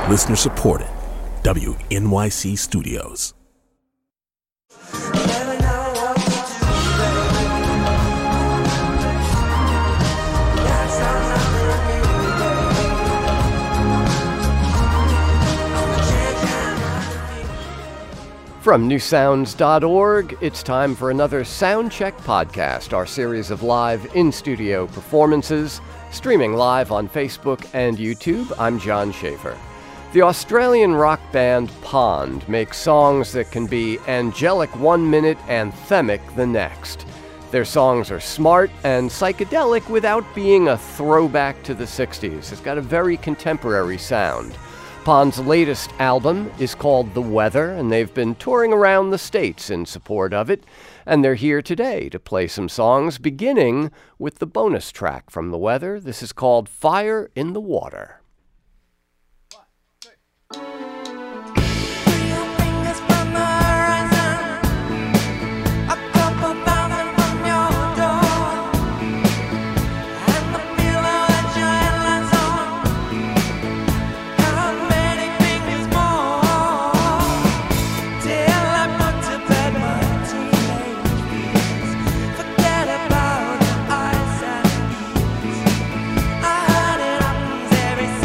Listener supported. WNYC Studios. From newsounds.org, it's time for another Soundcheck podcast, our series of live in-studio performances, streaming live on Facebook and YouTube. I'm John Schaefer. The Australian rock band Pond makes songs that can be angelic one minute, anthemic the next. Their songs are smart and psychedelic without being a throwback to the 60s. It's got a very contemporary sound. Pond's latest album is called The Weather, and they've been touring around the States in support of it. And they're here today to play some songs, beginning with the bonus track from The Weather. This is called Fire in the Water. Every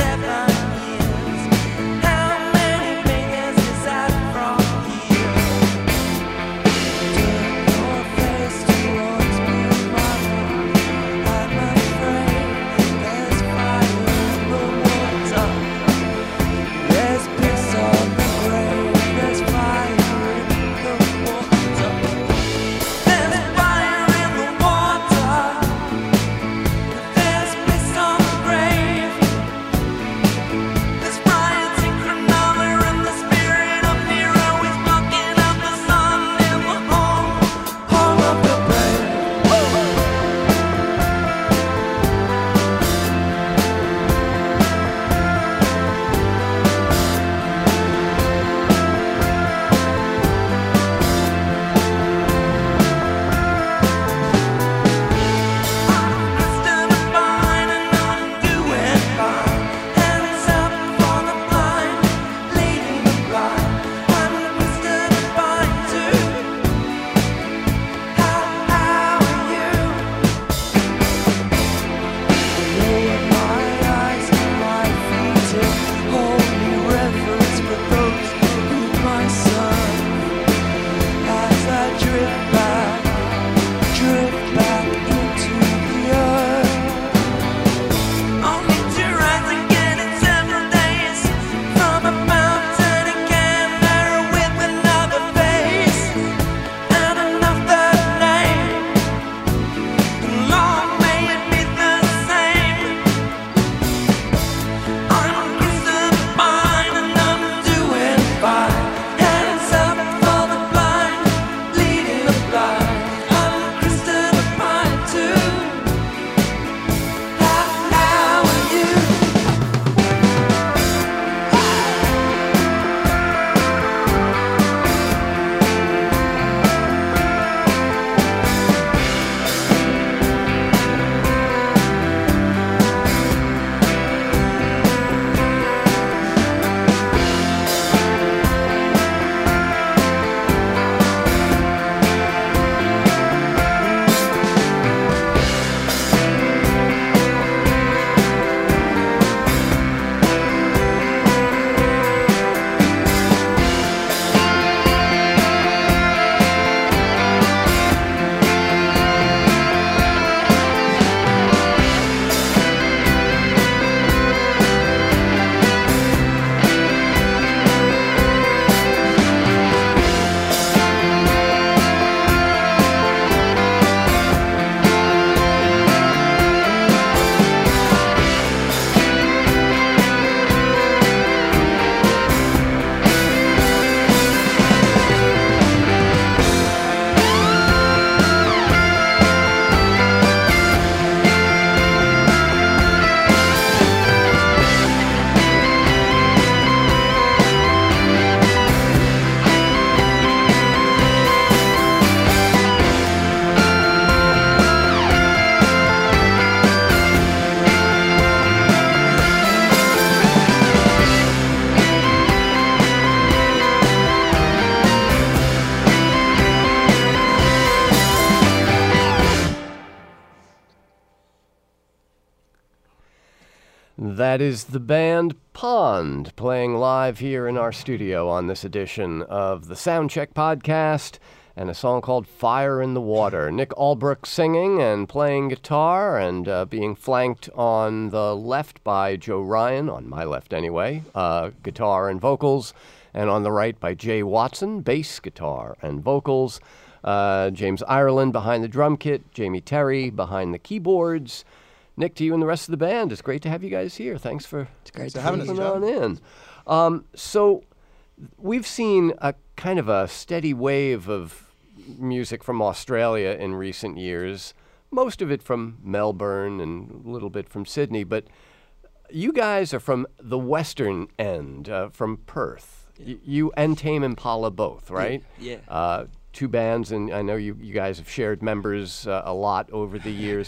That is the band Pond playing live here in our studio on this edition of the Soundcheck Podcast, and a song called Fire in the Water. Nick Albrook singing and playing guitar, and being flanked on the left by Joe Ryan, on my left anyway, guitar and vocals, and on the right by Jay Watson, bass, guitar, and vocals. James Ireland behind the drum kit, Jamie Terry behind the keyboards. Nick, to you and the rest of the band, it's great to have you guys here. Thanks for having us on in. So we've seen a kind of a steady wave of music from Australia in recent years, most of it from Melbourne and a little bit from Sydney, but you guys are from the western end, from Perth. Yeah. You and Tame Impala both, right? Yeah. Two bands, and I know you guys have shared members a lot over the years.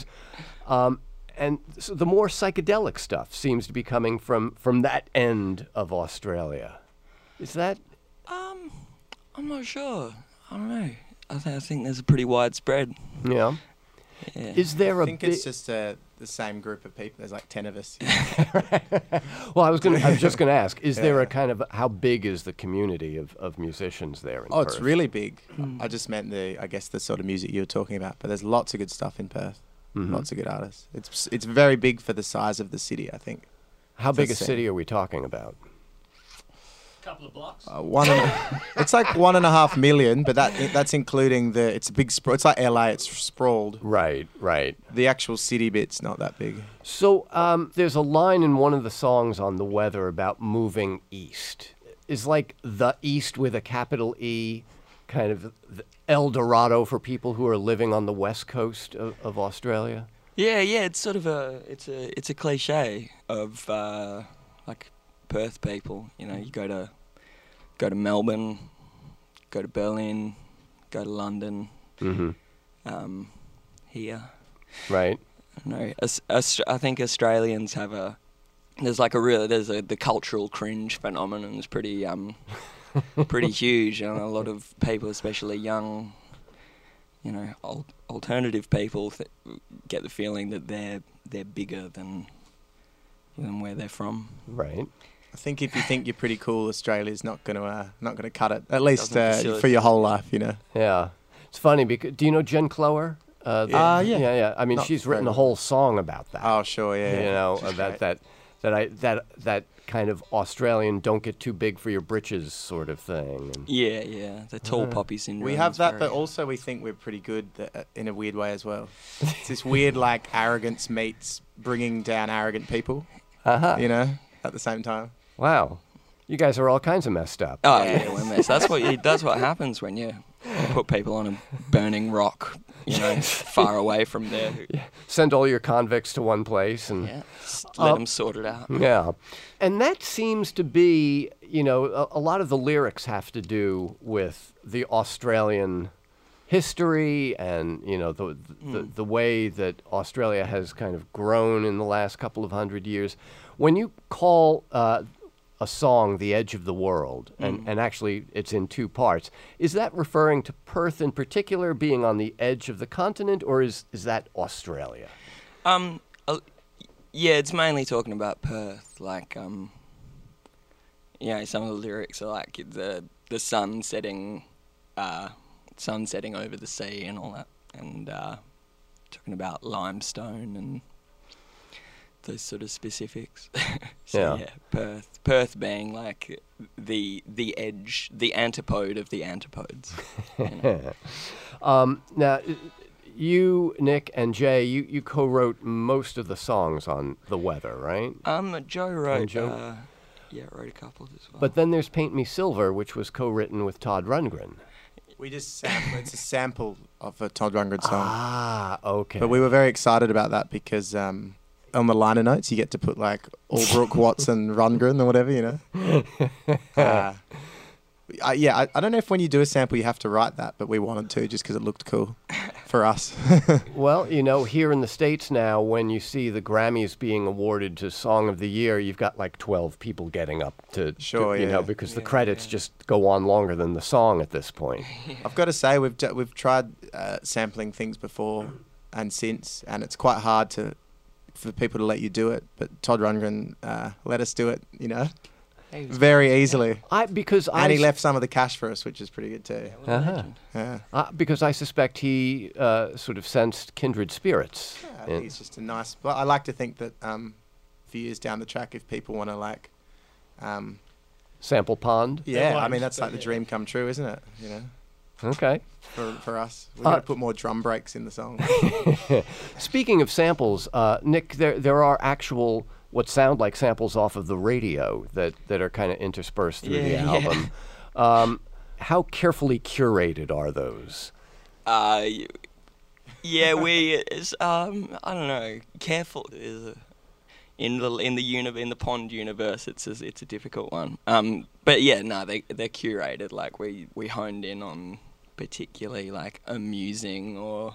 And so the more psychedelic stuff seems to be coming from that end of Australia. Is that? I'm not sure. I don't know. I think there's a pretty widespread. Yeah. Is there I think it's just the same group of people. There's like 10 of us. Well, I was just going to ask, is there a kind of, how big is the community of musicians there in Perth? It's really big. I just meant the sort of music you were talking about, but there's lots of good stuff in Perth. Mm-hmm. Lots of good artists. It's very big for the size of the city, I think. How big a city are we talking about? Couple of blocks. It's like 1.5 million, but that's including it's a big it's like LA. It's sprawled. Right. The actual city bit's not that big. So there's a line in one of the songs on The Weather about moving east. Is like the East with a capital E, kind of the El Dorado for people who are living on the west coast of Australia. Yeah. It's sort of it's a cliche of like Perth people. You know, you go to Melbourne, go to Berlin, go to London. Mm-hmm. Here. Right. No, I think Australians have the cultural cringe phenomenon is pretty pretty huge, and a lot of people, especially young, alternative people, get the feeling that they're bigger than where they're from. Right. I think if you think you're pretty cool, Australia's not gonna cut it. At least for your whole life, you know. Yeah, it's funny because do you know Jen Clower? Yeah. I mean, she's written a whole song about that. Oh, sure, yeah. You know, about that kind of Australian "don't get too big for your britches" sort of thing. And yeah, the tall poppy syndrome. We have that, but also we think we're pretty good in a weird way as well. It's this weird, like, arrogance meets bringing down arrogant people. You know, at the same time. Wow, you guys are all kinds of messed up. Oh yeah, we're messed. That's what happens when you put people on a burning rock, far away from there. Yeah. Send all your convicts to one place and let them sort it out. Yeah, and that seems to be, a lot of the lyrics have to do with the Australian history and the way that Australia has kind of grown in the last couple of 100 years. When you call a song "The Edge of the World," and actually it's in two parts, is that referring to Perth in particular being on the edge of the continent, or is that Australia? Yeah, it's mainly talking about Perth. Like, some of the lyrics are like the sun setting over the sea and all that, and talking about limestone and those sort of specifics. Perth being like the edge, the antipode of the antipodes. Now, you, Nick, and Jay, you co-wrote most of the songs on The Weather, right? Joe wrote. Wrote a couple as well. But then there's "Paint Me Silver," which was co-written with Todd Rundgren. We just it's a sample of a Todd Rundgren song. Ah, okay. But we were very excited about that because on the liner notes, you get to put like Albrook, Watson, Rundgren or whatever, I don't know if when you do a sample you have to write that, but we wanted to just because it looked cool for us. Well, here in the States now, when you see the Grammys being awarded to Song of the Year, you've got like 12 people getting up to because the credits just go on longer than the song at this point. I've got to say, we've tried sampling things before and since, and it's quite hard to for people to let you do it, but Todd Rundgren let us do it, very easily. And he left some of the cash for us, which is pretty good too. Yeah. Because I suspect he sort of sensed kindred spirits. Yeah, he's just a nice... I like to think that a few years down the track, if people want to Sample Pond? Yeah, I mean, that's like the dream come true, isn't it? Okay. For us. We've got to put more drum breaks in the song. Speaking of samples, Nick, there are actual... what sound like samples off of the radio that are kind of interspersed through the album. How carefully curated are those? I don't know. Careful is in the Pond universe. It's a difficult one. But yeah, no, they're curated. Like we honed in on particularly like amusing or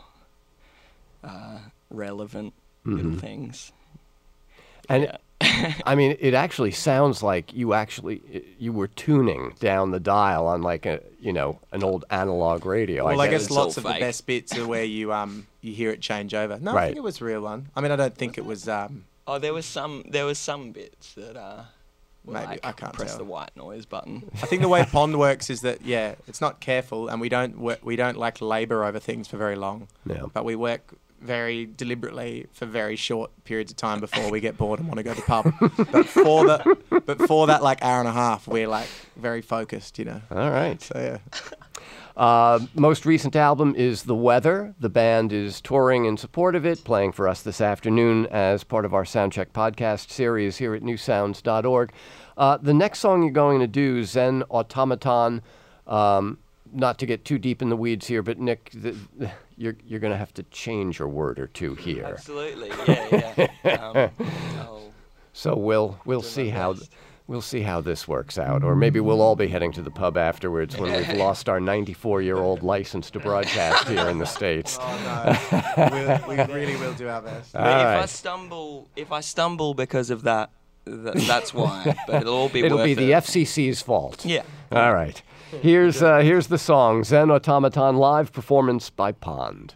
relevant little things. And I mean, it actually sounds like you were tuning down the dial on like an old analog radio. Well, I guess lots of the best bits are where you hear it change over. No, I think it was a real one. I mean, I don't think it was. There was some bits that maybe like, I can't press tell. the white noise button. I think the way Pond works is that it's not careful, and we don't like labour over things for very long. Yeah. But we work very deliberately for very short periods of time before we get bored and want to go to the pub. but for that like hour and a half, we're like very focused, All right. So yeah. Most recent album is The Weather. The band is touring in support of it, playing for us this afternoon as part of our Soundcheck podcast series here at newsounds.org. The next song you're going to do, Zen Automaton, not to get too deep in the weeds here, but Nick, you're going to have to change a word or two here. Absolutely, yeah. So we'll see how this works out, or maybe we'll all be heading to the pub afterwards when we've lost our 94-year-old license to broadcast here in the States. Oh no, we really will do our best. But if I stumble because of that, that's why. But it'll be the FCC's fault. Yeah. All right. Here's the song, Zen Automaton, live performance by Pond.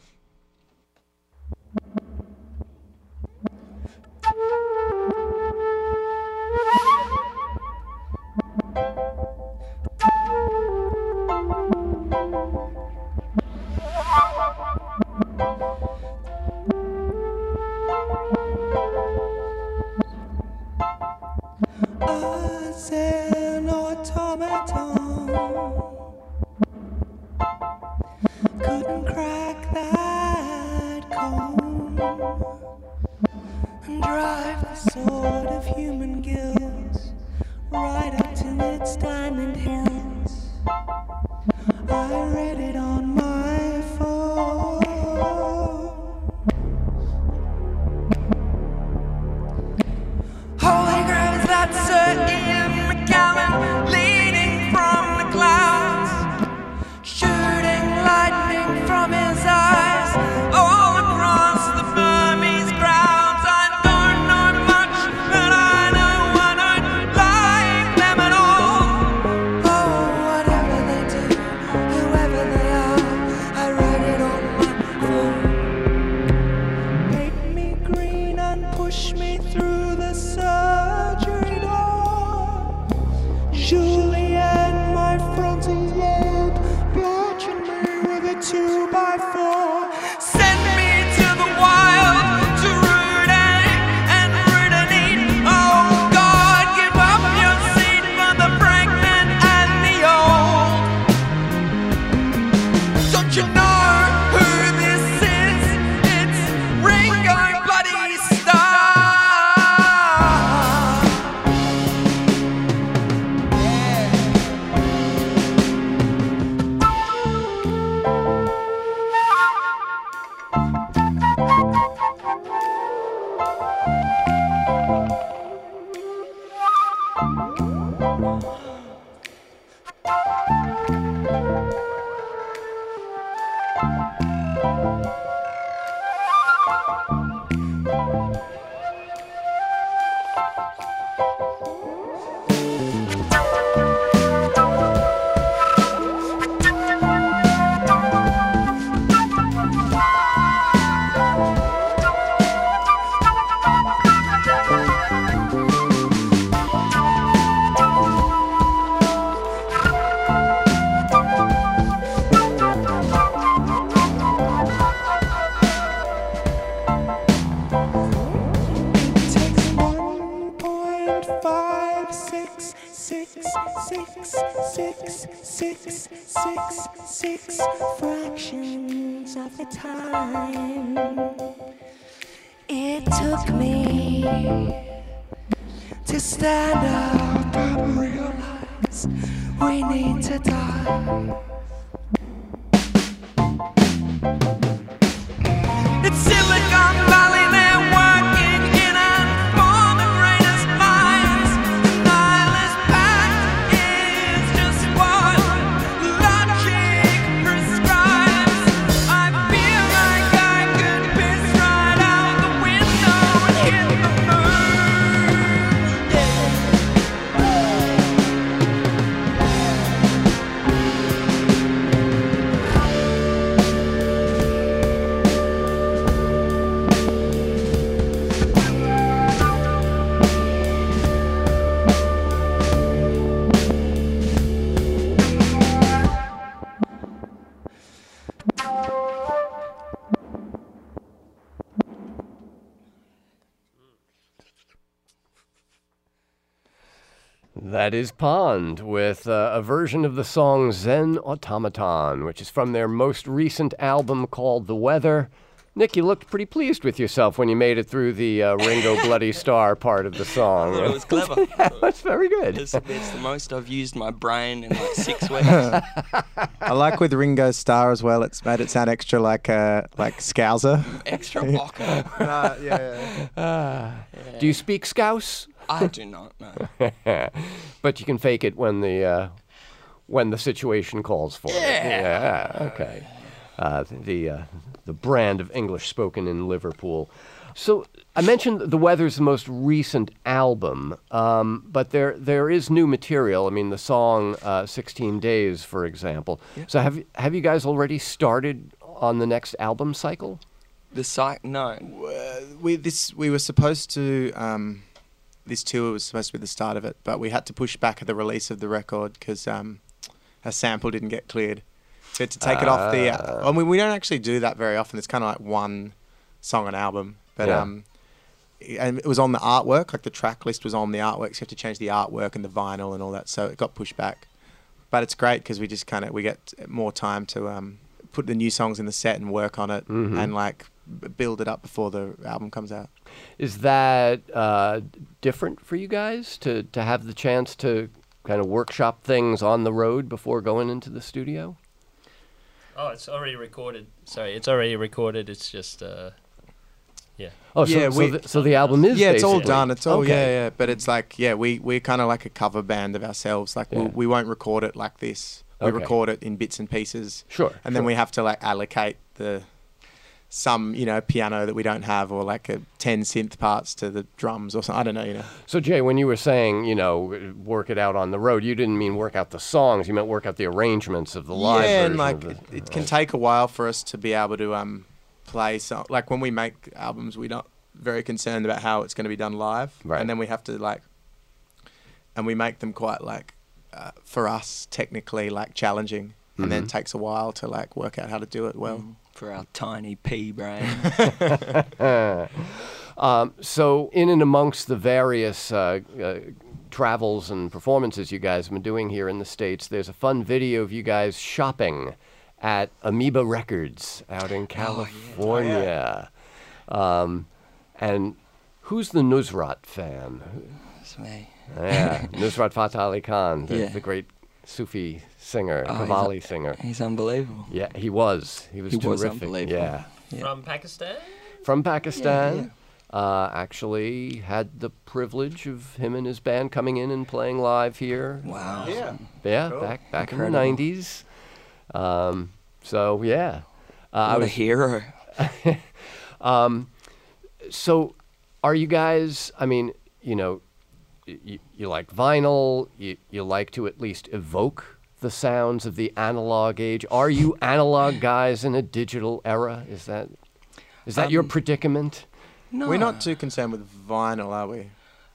Zen automaton couldn't crack that cone and drive the sword of human guilt right up to its diamond hills. I read it on my phone. Holy Grail is that Sir Ian McKellen leaning from the clouds, shooting lightning from his eyes all across the Burmese grounds. I don't know much, but I know I don't like them at all. Oh, whatever they do, whoever they six fractions of the time it took me to stand up and realize we need to die. It's Silicon Valley, they're working in and for the greatest minds. The nihilist pact is just what logic prescribes. I feel like I could piss right out the window and hit the moon. That is Pond with a version of the song Zen Automaton, which is from their most recent album called The Weather. Nick, you looked pretty pleased with yourself when you made it through the Ringo Bloody Star part of the song. I thought it was clever. Yeah, that's very good. It's the most I've used my brain in like 6 weeks. I like with Ringo's Star as well. It's made it sound extra like Scouser. Extra bocker. Do you speak Scouse? I do not know. But you can fake it when the situation calls for it. Yeah. Okay. The brand of English spoken in Liverpool. So I mentioned The Weather's the most recent album, but there is new material. I mean, the song 16 Days, for example. Yeah. So have you guys already started on the next album cycle? No. We were supposed to. This tour was supposed to be the start of it, but we had to push back the release of the record because a sample didn't get cleared. So we had to take it off the... I mean, we don't actually do that very often. It's kind of like one song an album. But and it was on the artwork, like the track list was on the artwork, so you have to change the artwork and the vinyl and all that, so it got pushed back. But it's great because we just we get more time to put the new songs in the set and work on it and like build it up before the album comes out. Is that different for you guys to have the chance to kind of workshop things on the road before going into the studio? Oh, it's already recorded. Sorry, it's already recorded. It's just, yeah. Oh, so the album is it's all basically done. It's all, okay. But it's like, we're kind of like a cover band of ourselves. Like, we won't record it like this. We record it in bits and pieces. Sure. And then we have to, like, allocate some piano that we don't have, or like 10 synth parts to the drums or something. I don't know, So Jay, when you were saying, work it out on the road, you didn't mean work out the songs, you meant work out the arrangements of the live version. And like it can take a while for us to be able to play like when we make albums, we're not very concerned about how it's going to be done live. Right. And then we have to and we make them quite for us technically challenging. And then it takes a while to work out how to do it well. For our tiny pea brain. So in and amongst the various travels and performances you guys have been doing here in the States, there's a fun video of you guys shopping at Amoeba Records out in California. And who's the Nusrat fan? That's me. Yeah, Nusrat Fateh Ali Khan, the great Sufi singer, Qawwali singer. He's unbelievable. Yeah, he was. He was terrific. Unbelievable. Yeah. From Pakistan? From Pakistan. Actually had the privilege of him and his band coming in and playing live here. Wow. Yeah, cool. back in the 90s. So, yeah. What a hero. So, are you guys, I mean, you like vinyl, you like to at least evoke the sounds of the analog age. Are you analog guys in a digital era? Is that your predicament? No. We're not too concerned with vinyl, are we?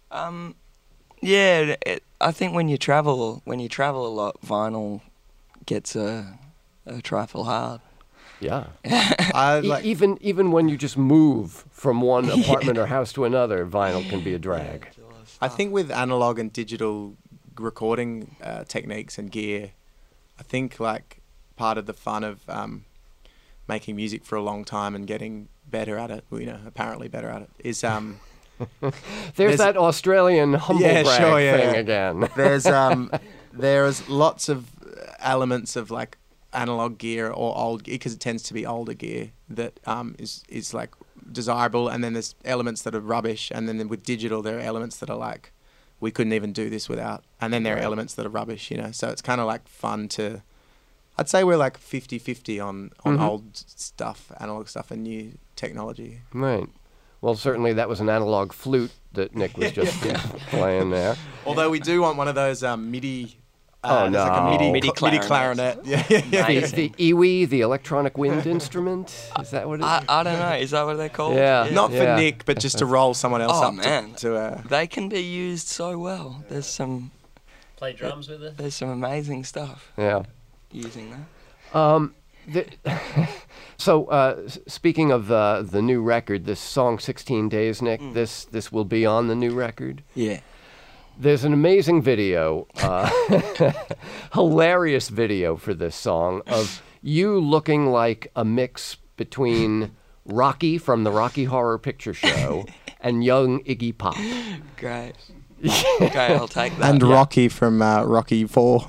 I think when you travel a lot, vinyl gets a trifle hard. Yeah. Even when you just move from one apartment or house to another, vinyl can be a drag. I think with analog and digital recording techniques and gear. I think like part of the fun of making music for a long time and getting better at it, apparently better at it, is There's that Australian humble brag thing again. There's lots of elements of like analog gear or old gear, because it tends to be older gear that is like desirable, and then there's elements that are rubbish, and then with digital there are elements that are like we couldn't even do this without, and then there are elements that are rubbish, so it's kind of like fun to, I'd say we're like 50-50 on old stuff, analog stuff, and new technology. Right. Well, certainly that was an analog flute that Nick was just playing there. Although we do want one of those MIDI. Like a MIDI clarinet. Yeah. The EWI, the electronic wind instrument. Is that what it is? I don't know. Is that what they're called? Yeah. Not for Nick, but just to roll someone else up. Man. To they can be used so well. There's some. Play drums with it. There's some amazing stuff. Yeah. Using that. So speaking of the new record, this song 16 Days, Nick, this will be on the new record? Yeah. There's an amazing video, hilarious video for this song of you looking like a mix between Rocky from the Rocky Horror Picture Show and young Iggy Pop. Great. Okay, I'll take that. And Rocky from Rocky 4.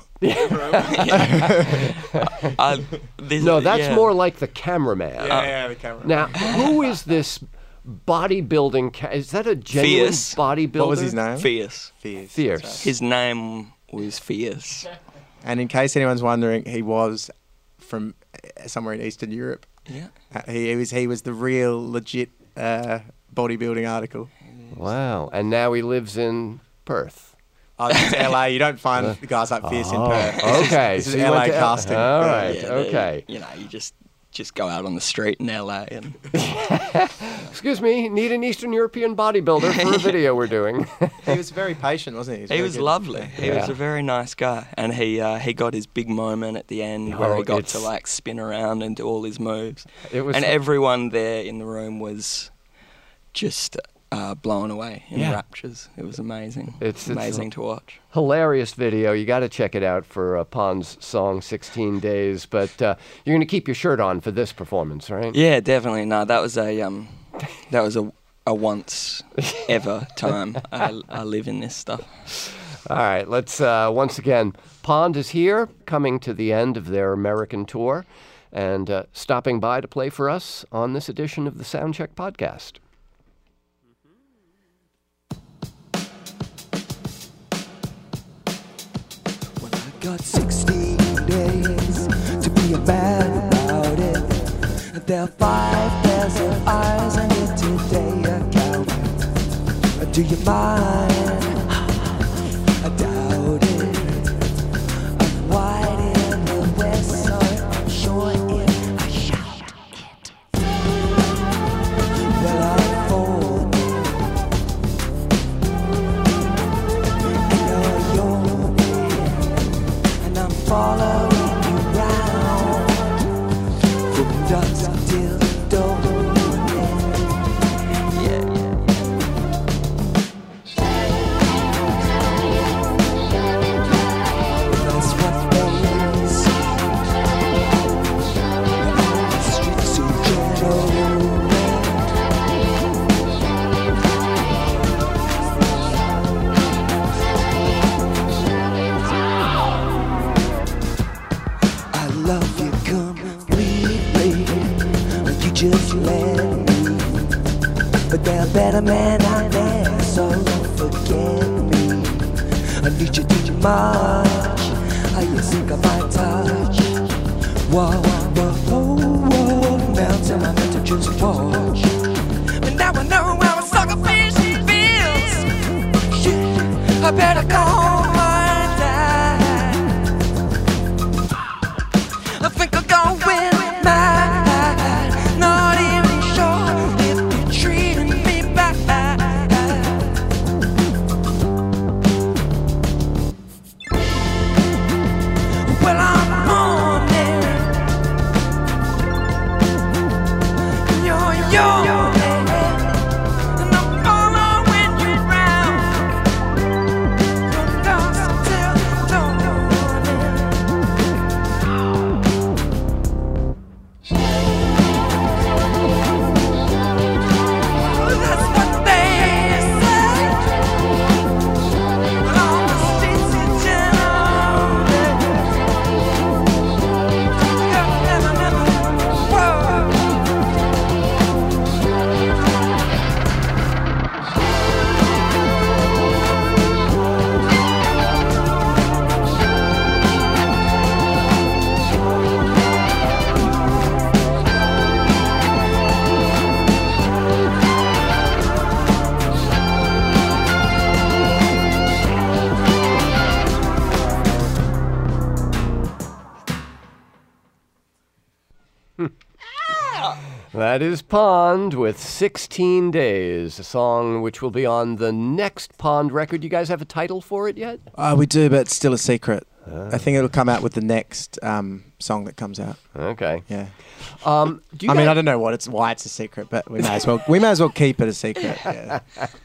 No, that's more like the cameraman. Yeah, the cameraman. Now, who is this bodybuilding? Is that a genuine Fierce. bodybuilder? What was his name? Fierce. Fierce. Fierce. That's right. His name was Fierce. And in case anyone's wondering, he was from somewhere in Eastern Europe. Yeah. He was the real legit bodybuilding article. Wow. And now he lives in Perth. Oh, it's LA. You don't find guys like Fierce in Perth. Okay. This is so you LA went to casting. All right. Yeah, okay. You just go out on the street in LA and Excuse me. Need an Eastern European bodybuilder for a video we're doing. He was very patient, wasn't he? he was very lovely. good. He was a very nice guy, and he got his big moment at the end where he got to like spin around and do all his moves. It was and everyone there in the room was just blown away in raptures. It was amazing. It's amazing to watch. Hilarious video. You got to check it out for Pond's song 16 Days. But you're going to keep your shirt on for this performance, right? Yeah, definitely. No, that was a once ever time. I live in this stuff. All right, let's once again. Pond is here, coming to the end of their American tour, and stopping by to play for us on this edition of the Soundcheck Podcast. Got 16 days to be a man about it. There are 5 pairs of eyes on you today, I count. Do you mind? I doubt it. I'm wide in the west, so I'm sure if I shout it, well, I'll fold it. And you're young, and I'm following you round from dusk till dawn. That's what they say. The streets of Genoa. I love you completely, you just let me. But there are better men out there, so don't forget me. I need you too much, are you sick of my touch? Whoa, whoa, whoa, whoa, now tell my man to just watch. But now I know how a sucker fish feels. Shit, I better call my dad. I think I'll go with mad. Not even sure if you're treating me bad. Well, I'm on it. You're young, and I'm following you round from That is Pond with 16 Days, a song which will be on the next Pond record. You guys have a title for it yet? We do, but it's still a secret. I think it'll come out with the next song that comes out. Okay. Yeah. Do you I mean, guys- I don't know why it's a secret, but we may as well keep it a secret. Yeah.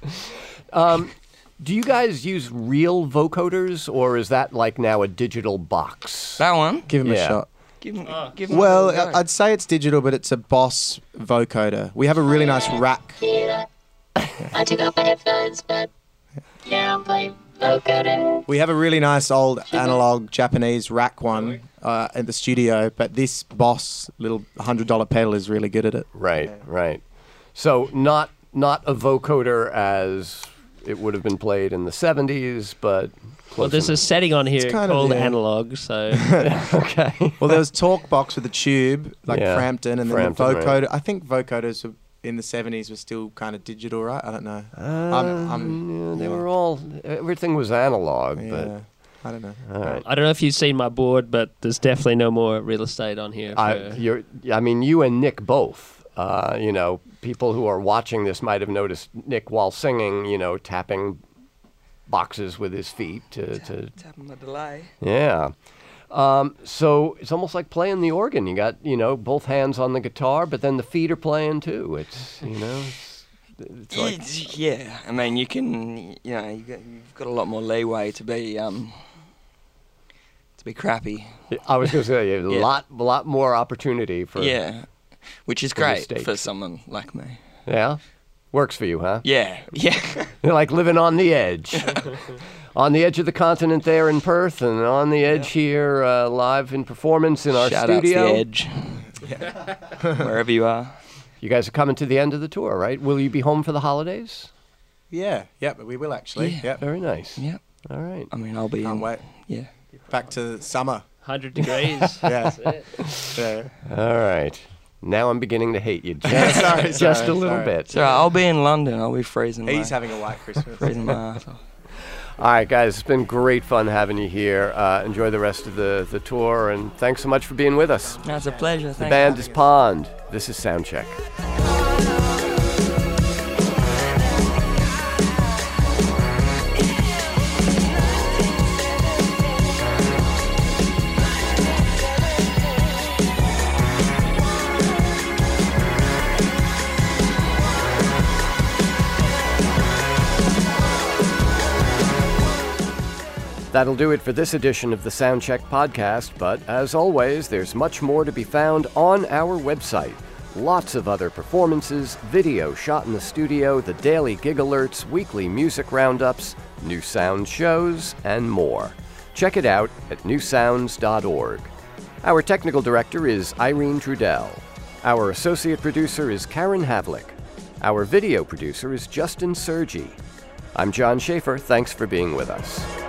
Do you guys use real vocoders, or is that like now a digital box? That one? Give him Yeah. a shot. Give him Well, a go. I'd say it's digital, but it's a Boss vocoder. We have a really nice rack. I took off my headphones, but yeah, I'm playing vocoder. We have a really nice old analog Japanese rack one at the studio, but this Boss little $100 pedal is really good at it. Right, right. So not a vocoder as it would have been played in the 70s, but close Well, there's a setting on here kind of, called yeah. analog, so okay. Well, there was Talkbox with a tube, like Yeah, Frampton, and then Frampton, the right. vocoder. I think vocoders in the 70s were still kind of digital, right? I don't know. Yeah, they were all. Everything was analog, Yeah, I don't know. but all right. I don't know if you've seen my board, but there's definitely no more real estate on here. I mean, you and Nick both. People who are watching this might have noticed Nick while singing, tapping boxes with his feet to Tapping the delay. yeah. So it's almost like playing the organ. You got, both hands on the guitar, but then the feet are playing too. It's like Yeah, I mean, you can, you've got a lot more leeway to be crappy. I was going to say a Yeah. lot more opportunity for Yeah, which is for great mistakes. for someone like me. Yeah, works for you, huh? Yeah, yeah. You're like living on the edge. On the edge of the continent there in Perth, and on the edge here live in performance in our Shout out to studio. the Edge. Wherever you are. You guys are coming to the end of the tour, right? Will you be home for the holidays? Yeah, but we will actually. Yeah. Yeah. Very nice. Yep. All right. I mean, I'll be Can't in. wait. Yeah. Back to summer. 100 degrees. Yeah. That's it. Yeah. All right. Now I'm beginning to hate you just, Sorry, just sorry, a little sorry. bit. So I'll be in London. I'll be freezing. He's my, having a white Christmas. freezing my ass off. All right, guys. It's been great fun having you here. Enjoy the rest of the tour, and thanks so much for being with us. No, it's a pleasure. The band is Pond. This is Soundcheck. That'll do it for this edition of the Soundcheck podcast, but as always, there's much more to be found on our website. Lots of other performances, video shot in the studio, the daily gig alerts, weekly music roundups, new sound shows, and more. Check it out at newsounds.org. Our technical director is Irene Trudell. Our associate producer is Karen Havlick. Our video producer is Justin Sergi. I'm John Schaefer. Thanks for being with us.